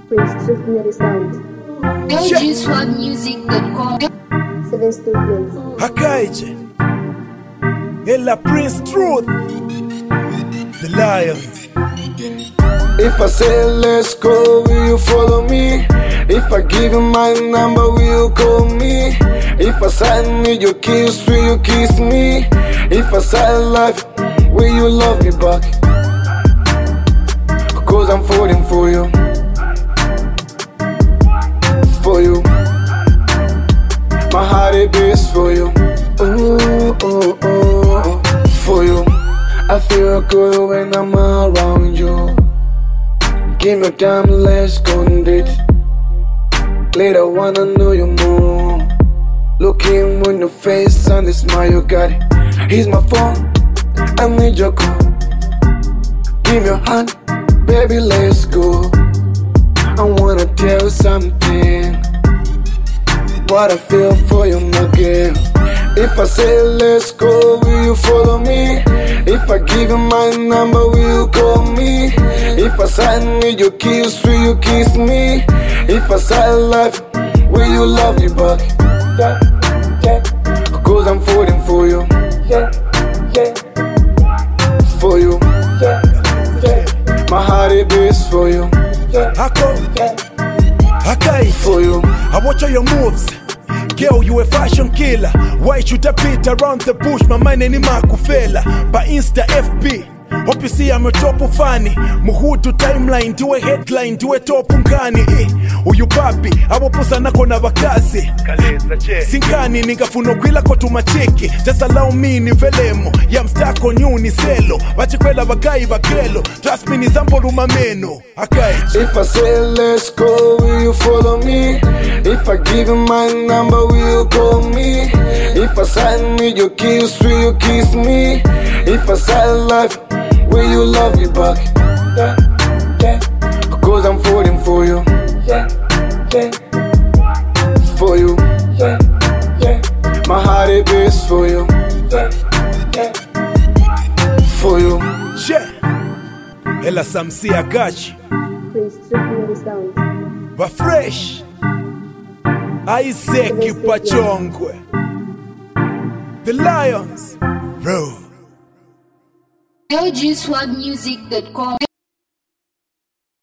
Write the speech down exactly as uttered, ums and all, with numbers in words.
Extraordinary sound. L G swag music dot com. Seven Studios. Hakaije Ella Prince Truth, The Lions. If I say let's go, will you follow me? If I give you my number, will you call me? If I say I need your kiss, will you kiss me? If I say I love you, will you love me back? Cause I'm falling for you. For you. My heart it beats for you. Ooh, ooh, ooh. For you. I feel good when I'm around you. Give me time, let's go and date. Later wanna know you more. Looking in your face and the smile you got it. Here's my phone, I need your call. Give me your hand, baby, let's go. I wanna tell you something. What I feel for you, my girl. If I say let's go, will you follow me? If I give you my number, will you call me? If I say I need your kiss, will you kiss me? If I say I love you, will you love me back? Yeah, yeah. Cause I'm falling for you. Yeah, yeah. For you. Yeah, yeah. My heart it beats for you. Yeah, Hako, yeah. Hakai, For you. I watch all your moves. Girl, you a fashion killer. Why should I beat around the bush? My mind any makufela. By Insta F B. Hope you see I'm a top of funny. Muhudu timeline, do a headline, do a top unkani. Eh, uyu papi, awaposa nako na wakazi. Sinkani ningafuno kwila kwa tumacheki. Just allow me ni velemo. Ya mstako nyu ni selo. Wachikwela wagai wakelo. Trust me ni zampo rumameno. Hakai. If I say let's go, will you follow me? If I give you my number, will you call me? If I say I need your kiss, will you kiss me? If I say I love you, will you love me back? Yeah, yeah. Cause I'm falling for you. Yeah, yeah. For you. Yeah, yeah. My heart it beats for you. Yeah, yeah. For you. Yeah. Ella Samsi Agachi. Extraordinary sound. Ba fresh. Isaac Pachongwe. The Lions. Bro. L G swag music dot com.